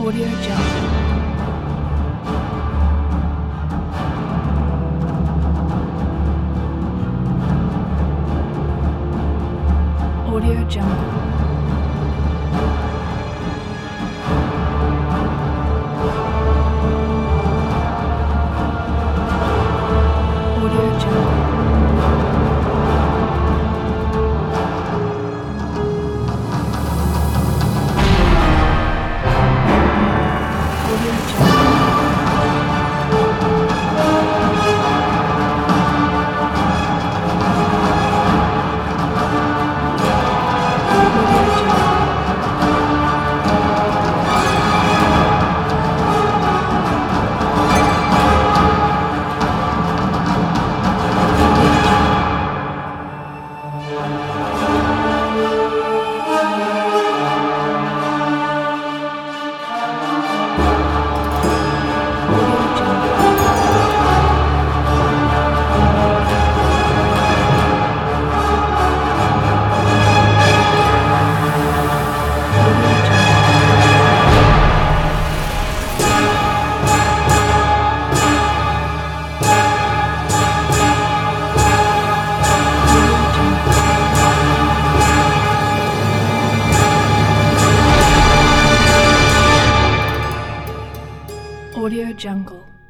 Audio Jungle. Audio Jungle. Audio Jungle. Audio Jungle. Audio Jungle. Audio Jungle. Audio Jungle. Audio Jungle. Audio Jungle.